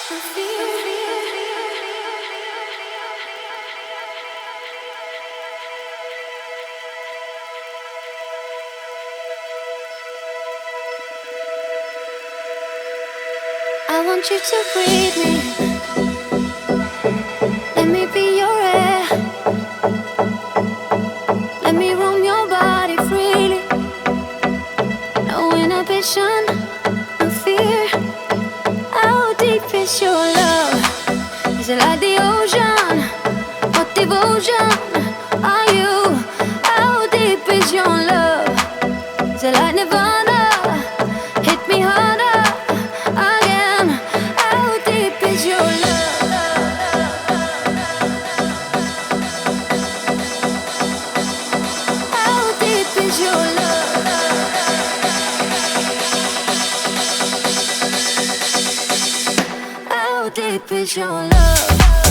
I want you to breathe me. Let me be your air. Let me roam your body freely. No inhibition, no fear. How deep is your love? Is it like the ocean? What devotion are you? How deep is your love? Is it like Nirvana? Hit me harder again. How deep is your love? How deep is your love? How deep is your love?